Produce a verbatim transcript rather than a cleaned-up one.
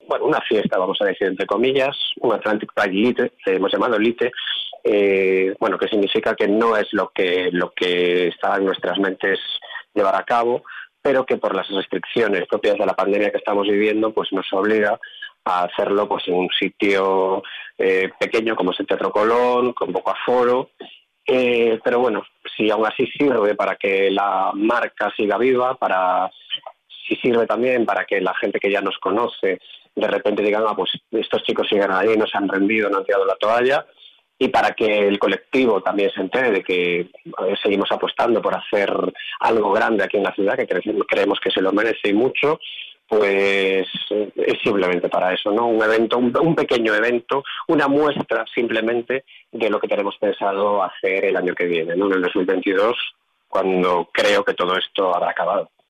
bueno, una fiesta, vamos a decir entre comillas, un Atlantic Pride Lite, le hemos llamado Lite, eh, bueno, que significa que no es lo que, lo que está en nuestras mentes llevar a cabo, pero que por las restricciones propias de la pandemia que estamos viviendo, pues nos obliga a hacerlo pues en un sitio eh, pequeño como es el Teatro Colón, con poco aforo, eh, pero bueno, si aún así sirve para que la marca siga viva, para si sirve también para que la gente que ya nos conoce de repente digan, ah, pues estos chicos siguen ahí, no se han rendido, no han tirado la toalla, y para que el colectivo también se entere de que eh, seguimos apostando por hacer algo grande aquí en la ciudad, que cre- creemos que se lo merece y mucho, pues eh, es simplemente para eso, ¿no? Un evento, un, un pequeño evento, una muestra simplemente de lo que tenemos pensado hacer el año que viene, ¿no? En el dos mil veintidós, cuando creo que todo esto habrá acabado.